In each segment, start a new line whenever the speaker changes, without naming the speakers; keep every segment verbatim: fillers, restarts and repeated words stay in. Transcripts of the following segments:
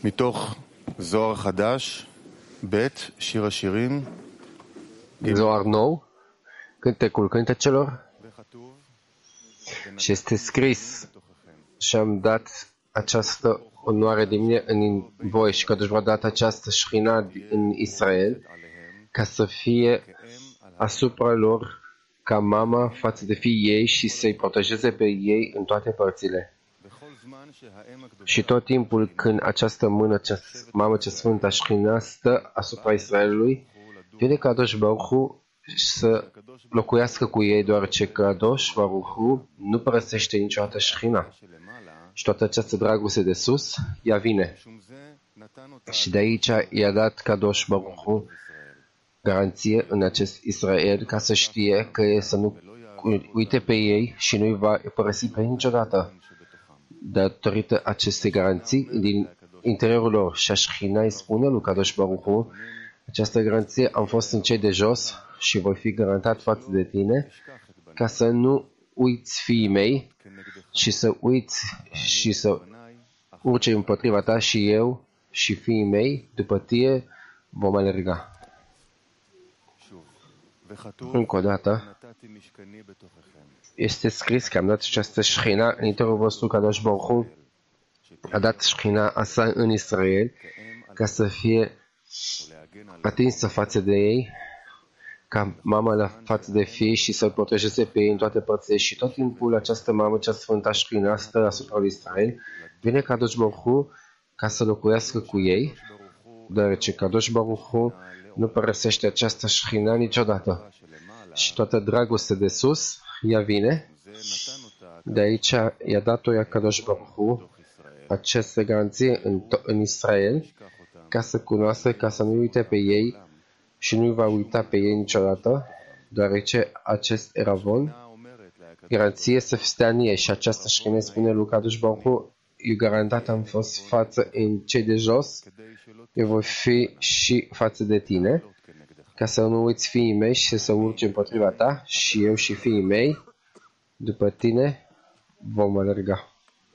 מתוך זוהר חדש, ב' שיר השירים,
Zohar nou, cântecul cântecelor, și este scris și am dat această onoare de mine în voi și că Dumnezeu a dat această șchina în Israel ca să fie asupra lor ca mama față de fiii ei și să-i protejeze pe ei în toate părțile. Și tot timpul când această mână, cea, mamă cea sfântă, șchina, stă asupra Israelului, vine Kadosh Baruch Hu să locuiască cu ei, deoarece Kadosh Baruch Hu nu părăsește niciodată șchina. Și toată această dragoste de sus, ea vine. Și de aici i-a dat Kadosh Baruch Hu garanție în acest Israel ca să știe că e să nu uite pe ei și nu-i va părăsi pe ei niciodată. Datorită acestei garanții din interiorul lor și a șchina îi spune lui Kadosh Baruch Hu, această garanție am fost în cei de jos și voi fi garantat față de tine ca să nu uiți fiii mei și să uiți și să urce împotriva ta și eu și fiii mei după tine vom alerga. Încă o dată este scris că am dat această șchina în interiorul vostru. Kadosh Baruch Hu a dat șchina asta în Israel ca să fie atinsă față de ei, ca mama la față de fii și să-l protejeze pe ei în toate părțile. Și tot timpul această mamă cea sfântă șchina stă asupra lui Israel, vine Kadosh Baruch Hu ca să locuiască cu ei, deoarece Kadosh Baruch Hu nu părăsește această șchina niciodată. Și toată dragostea de sus, ea vine. De aici i-a dat-o ea Kadosh Baruch Hu această garanție în, în Israel, ca să cunoască, ca să nu uite pe ei și nu va uita pe ei niciodată, deoarece acest eravon, garanție să stea în ei și această șchine spune lui Kadosh Baruch Hu, eu garantat am fost față în cei de jos, eu voi fi și față de tine, ca să nu uiți fiii mei și să urce împotriva ta și eu și fiii mei, după tine, vom alerga.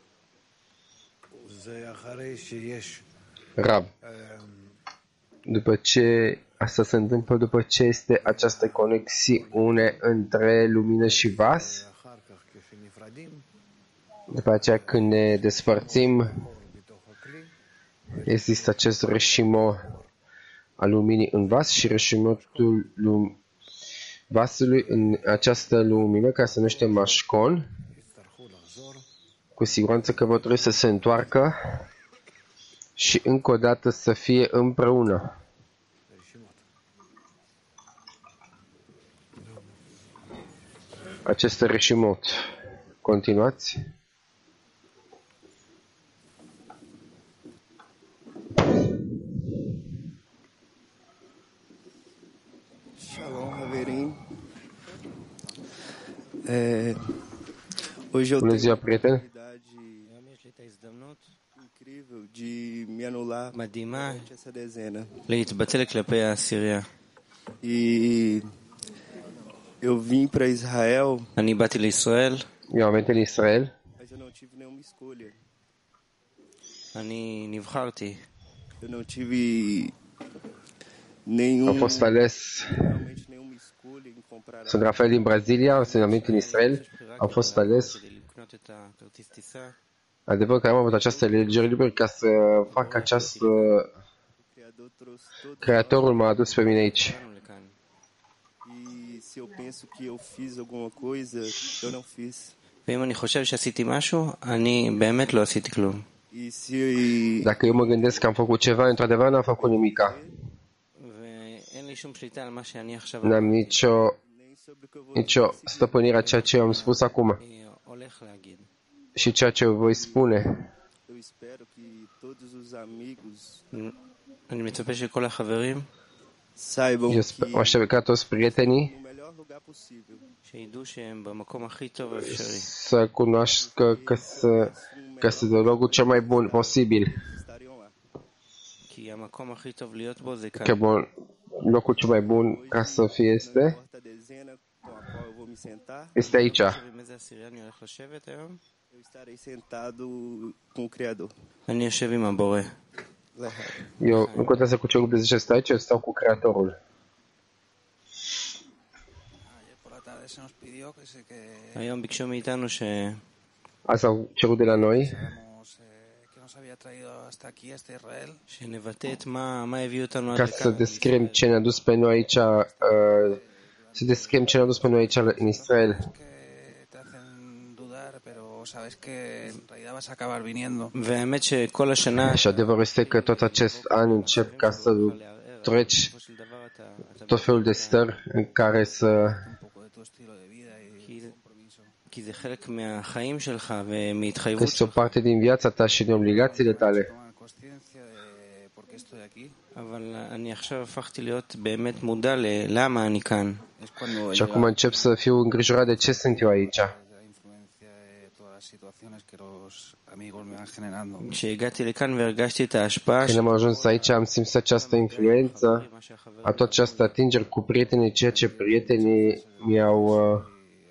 Rab, după ce asta se întâmplă, după ce este această conexiune între lumină și vas, după aceea când ne despărțim, există acest reșimo al luminii în vas și reșimotul lum- vasului în această lumină, ca să numește mașcon. Cu siguranță că vor trebui să se întoarcă și încă o dată să fie împreună. Acest reșimot. Continuați. Bună ziua, prieteni!
מדהימה להתבטל כלפי העשירייה. אני באתי לישראל.
Eu am venit în Israel.
אני נבחרתי.
Am fost ales. Sunt Rafael din Brazilia, sunt venit în Israel. Am fost ales. Adevăr că am avut această alegere liberă ca să fac această... Creatorul m-a adus pe mine aici.
ואם אני חושב שעשיתי משהו, אני באמת לא עשיתי כלום.
Dacă eu mă gândesc că am făcut ceva, într-adevăr n-am făcut nimica. N-am nicio, nicio stăpânire a ceea ce am spus acum. Și ceea ce voi spune.
אני מצפה שכל החברים
Eu mă aștept ca toți prietenii
שידעו שהם במקום הכי טוב האפשרי.
să cunoască că să că este de locul cel mai bun posibil.
כי המקום הכי טוב להיות בו זה כאן.
Că bun, locul cel mai bun ca să fie este este aici.
אני יושב עם הבורא.
Eu nu contează cu ce grup de zece stai, ci eu stau cu Creatorul.
היום ביקשו מאיתנו ש...
Azi au cerut de la noi
שנבטא את מה, מה הביא אותנו עד
ca să
לכאן.
descriem ce ne-a dus pe noi aici, uh, să descriem ce ne-a dus pe noi aici în Israel.
והאמת שכל השנה...
Și adevărul este că tot acest an încep ca să treci tot felul de stări în care să
כי זה חלק מהחיים שלך ומהתחייבות
că este o parte din viața ta și din obligațiile tale.
אבל אני עכשיו הפכתי להיות באמת מודע ללמה אני כאן.
Și acum încep să fiu îngrijorat de ce sunt eu aici.
כשהגעתי לכאן והרגשתי את ההשפעה
Când am ajuns aici, am simțit această influență, a tot această atingere cu prietenii, ceea ce prietenii mi-au uh,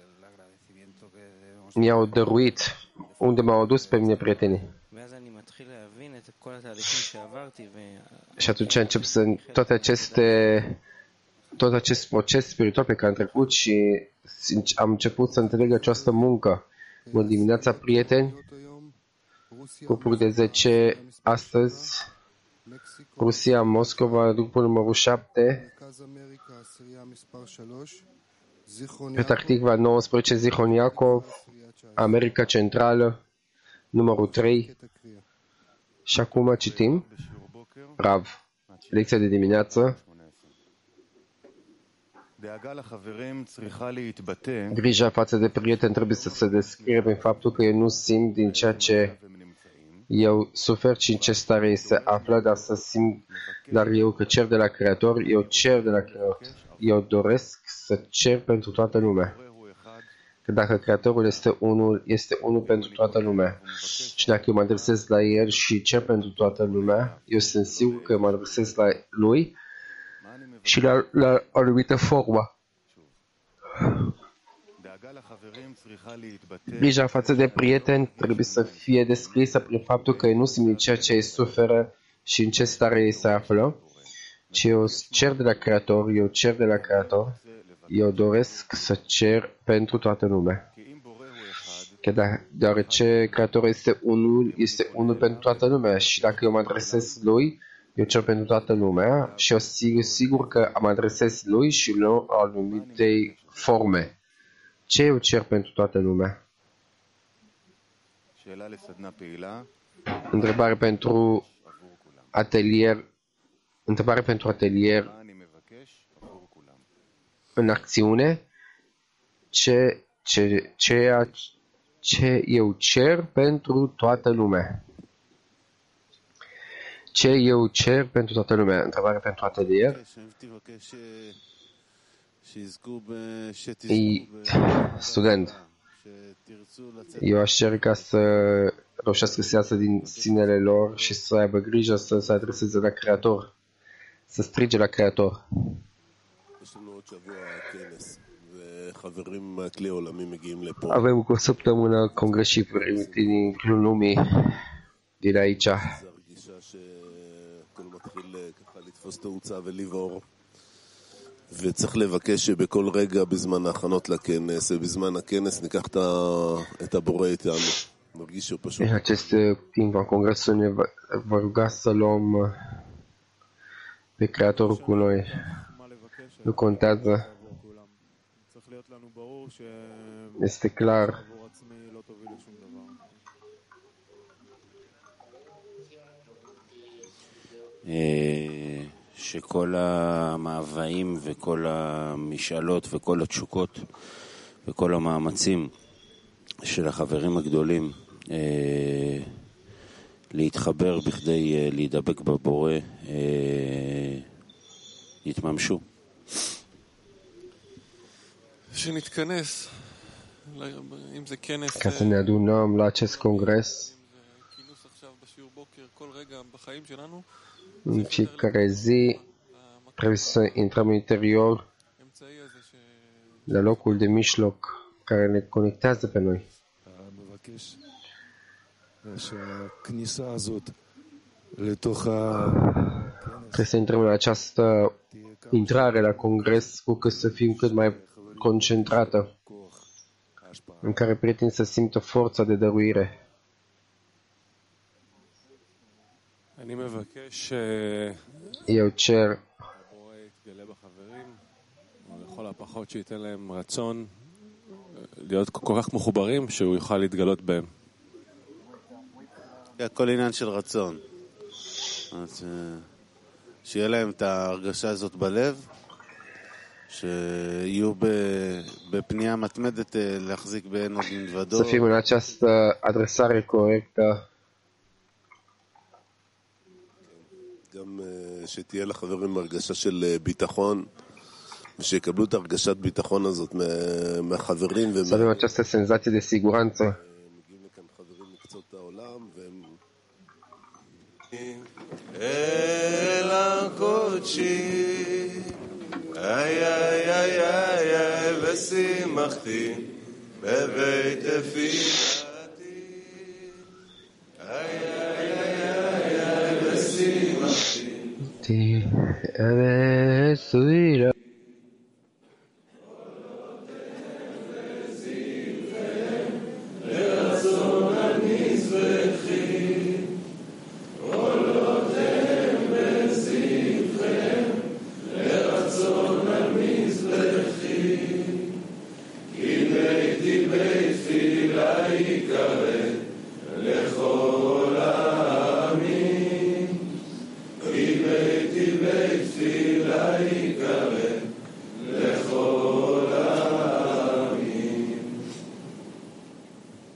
mi-au dăruit, unde m-au adus pe mine prietenii. Și atunci încep să toate aceste tot acest proces spiritual pe care am trecut și am început să înțeleg această muncă. Bună dimineața, prieteni, grupul de zece astăzi, Rusia, Moscova, grupul numărul șapte, Petah Tikva nouăsprezece, Zichron Yaakov, America Centrală, numărul trei. Și acum citim Rav, lecția de dimineață. Grija față de prieteni trebuie să se descrie prin faptul că eu nu simt din ceea ce eu sufer și în ce stare ei se află, dar să simt, dar eu că cer de la Creator, eu cer de la Creator, eu doresc să cer pentru toată lumea. Că dacă Creatorul este unul, este unul pentru toată lumea. Și dacă eu mă adresez la El și cer pentru toată lumea, eu sunt sigur că mă adresez la Lui și la, la o anumită formă. Grija față de prieteni trebuie să fie descrisă prin faptul că ei nu simt din ceea ce ei suferă și în ce stare ei se află, ci eu cer de la Creator, eu cer de la Creator, eu doresc să cer pentru toată lumea. Că da, deoarece Creatorul este unul, este unul pentru toată lumea și dacă eu mă adresez Lui, eu cer pentru toată lumea și eu sigur, sigur că mă adresez Lui și nu anumite forme. Ce eu cer pentru toată lumea? Întrebare pentru atelier. Întrebare pentru atelier în acțiune. Ce, ce, ce, ce eu cer pentru toată lumea? Ce eu cer pentru toată lumea? Întrebare pentru atelier. Student. Eu aș cer ca să reușească să iasă din sinele lor și să aibă grijă să se adreseze la Creator. Să strige la Creator. Avem o săptămână congres și din lumii din aici.
וצריך לבקש שבכל רגע בזמן ההכנות לכנס ובזמן הכנס ניקח את הבורא איתנו. נרגיש שהוא פשוט.
În acest timp al congresului ne va ruga să luăm pe Creatorul cu noi. Nu contează. Este clar.
שכל המאוויים וכל המשאלות וכל התשוקות וכל המאמצים של החברים הגדולים אה, להתחבר בכדי אה, להידבק בבורא אה, יתממשו.
שנתכנס, אם זה כנס...
Ca să ne adunăm la acest congres.
כינוס עכשיו בשיעור בוקר, כל רגע בחיים שלנו.
În fiecare zi trebuie să intrăm în interior la locul de mijloc care ne conectează pe noi. Trebuie să intrăm în această intrare la congres cu cât să fim cât mai concentrată, în care prietenii să simtă forța de dăruire. Eu cer
לכל הפחות שייתן להם רצון להיות כל כך מחוברים שהוא יוכל להתגלות בהם.
הכל עניין של רצון. שיהיה להם את ההרגשה הזאת בלב, שיהיו בפנייה מתמדת להחזיק בעין עוד מלבדו.
Să fim în această adresare corectă.
גם שתהיה לחברים הרגשה של ביטחון, ושיקבלו את הרגשת ביטחון הזאת מהחברים.
Să avem această senzație de siguranță.
מגיעים לכאן חברים מקצות העולם, והם...
אל הקודשי, איי איי איי איי איי, ושימחתי בבית תפילתי. איי איי איי איי איי, ושימחתי.
Vesui